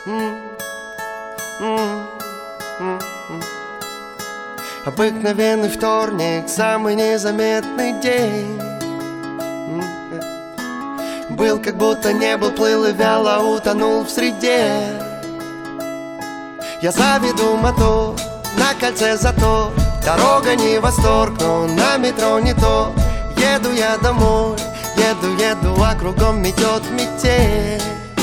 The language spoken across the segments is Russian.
Обыкновенный вторник, самый незаметный день. Был, как будто не был, плыл и вяло утонул в среде. Я заведу мотор, на кольце затор. Дорога не восторг, но на метро не то. Еду я домой, еду, а кругом метет метель.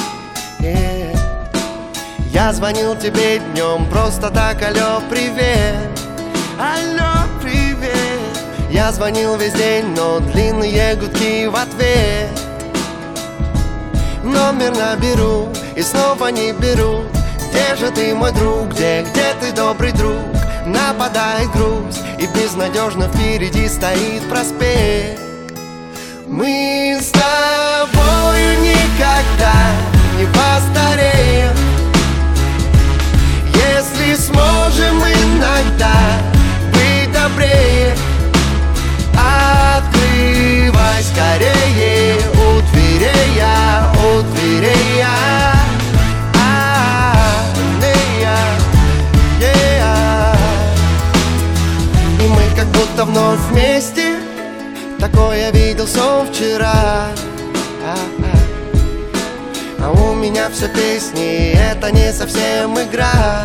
Я звонил тебе днем, просто так, алло, привет. Алло, привет. Я звонил весь день, но длинные гудки в ответ. Номер наберу и снова не беру. Где же ты, мой друг, где ты, добрый друг? Нападает грусть, и безнадежно впереди стоит проспект. Мы с тобою никогда не постареем, если сможем иногда быть добрее. Открывай скорее, у дверей я, у дверей я. И мы как будто вновь вместе. Такое видел сон вчера. А у меня все песни, это не совсем игра.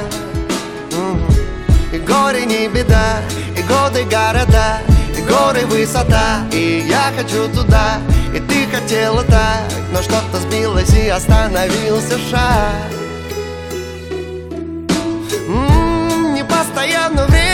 И горе не беда, и годы города, и горы высота. И я хочу туда, и ты хотела так, но что-то сбилось и остановился шаг. Непостоянно время